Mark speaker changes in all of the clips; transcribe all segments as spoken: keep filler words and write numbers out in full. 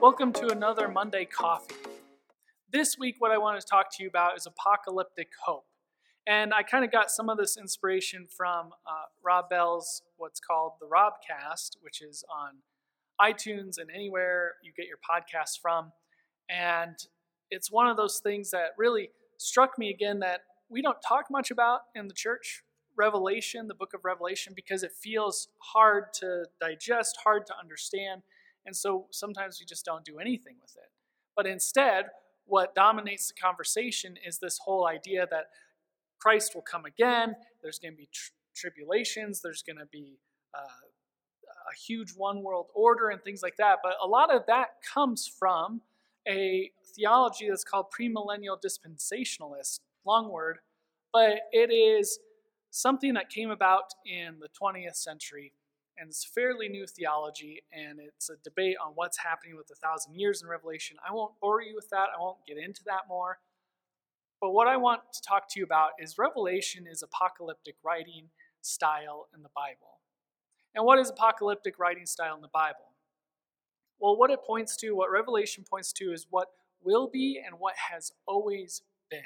Speaker 1: Welcome to another Monday Coffee. This week, what I want to talk to you about is apocalyptic hope. And I kind of got some of this inspiration from uh, Rob Bell's what's called the Robcast, which is on iTunes and anywhere you get your podcasts from. And it's one of those things that really struck me again that we don't talk much about in the church. Revelation, the book of Revelation, because it feels hard to digest, hard to understand. And so sometimes we just don't do anything with it. But instead, what dominates the conversation is this whole idea that Christ will come again. There's going to be tr- tribulations. There's going to be uh, a huge one world order and things like that. But a lot of that comes from a theology that's called premillennial dispensationalist, long word, but it is something that came about in the twentieth century, and it's fairly new theology, and it's a debate on what's happening with the thousand years in Revelation. I won't bore you with that. I won't get into that more. But what I want to talk to you about is Revelation is apocalyptic writing style in the Bible. And what is apocalyptic writing style in the Bible? Well, what it points to, what Revelation points to, is what will be and what has always been.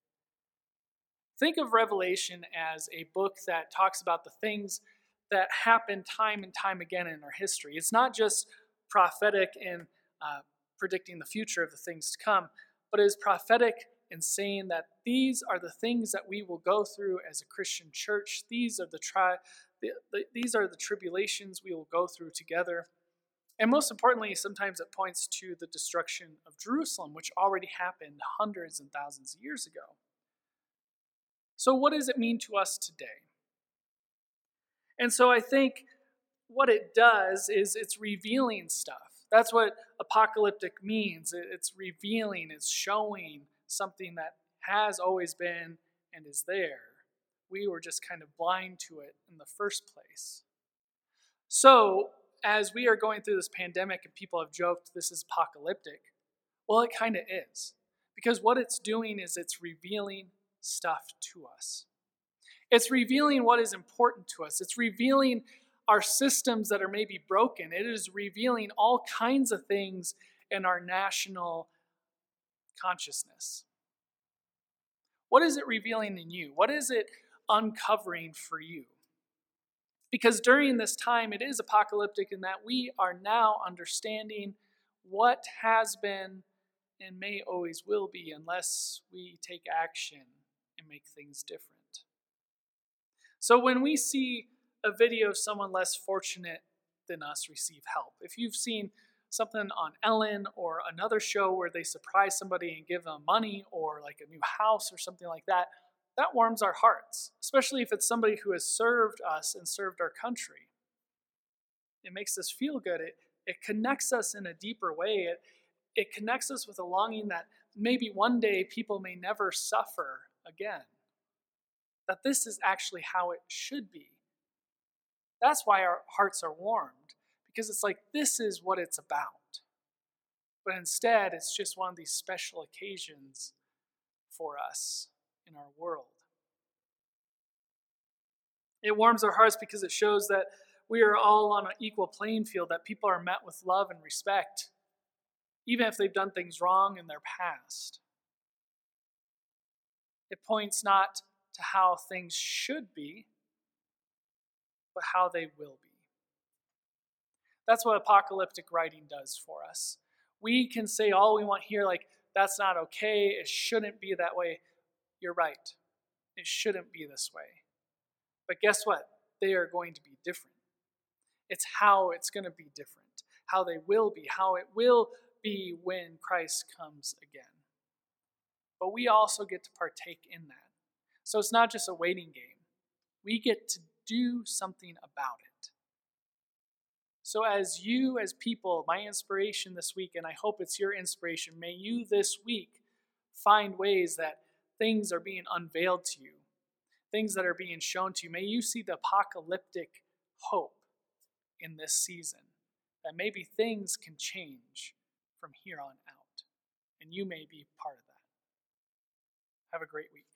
Speaker 1: Think of Revelation as a book that talks about the things that happen time and time again in our history. It's not just prophetic in uh, predicting the future of the things to come, but it is prophetic in saying that these are the things that we will go through as a Christian church. These are the, tri- the, the these are the tribulations we will go through together. And most importantly, sometimes it points to the destruction of Jerusalem, which already happened hundreds and thousands of years ago. So what does it mean to us today? And so I think what it does is it's revealing stuff. That's what apocalyptic means. It's revealing, it's showing something that has always been and is there. We were just kind of blind to it in the first place. So as we are going through this pandemic and people have joked this is apocalyptic, well, it kind of is. Because what it's doing is it's revealing stuff to us. It's revealing what is important to us. It's revealing our systems that are maybe broken. It is revealing all kinds of things in our national consciousness. What is it revealing in you? What is it uncovering for you? Because during this time, it is apocalyptic in that we are now understanding what has been and may always will be unless we take action and make things different. So when we see a video of someone less fortunate than us receive help, if you've seen something on Ellen or another show where they surprise somebody and give them money or like a new house or something like that, that warms our hearts, especially if it's somebody who has served us and served our country. It makes us feel good. It, it connects us in a deeper way. It, it connects us with a longing that maybe one day people may never suffer again. That this is actually how it should be. That's why our hearts are warmed, because it's like this is what it's about. But instead, it's just one of these special occasions for us in our world. It warms our hearts because it shows that we are all on an equal playing field, that people are met with love and respect, even if they've done things wrong in their past. It points not to how things should be, but how they will be. That's what apocalyptic writing does for us. We can say all we want here, like, that's not okay, it shouldn't be that way. You're right. It shouldn't be this way. But guess what? They are going to be different. It's how it's going to be different, how they will be, how it will be when Christ comes again. But we also get to partake in that. So it's not just a waiting game. We get to do something about it. So as you, as people, my inspiration this week, and I hope it's your inspiration, may you this week find ways that things are being unveiled to you, things that are being shown to you. May you see the apocalyptic hope in this season, that maybe things can change from here on out, and you may be part of that. Have a great week.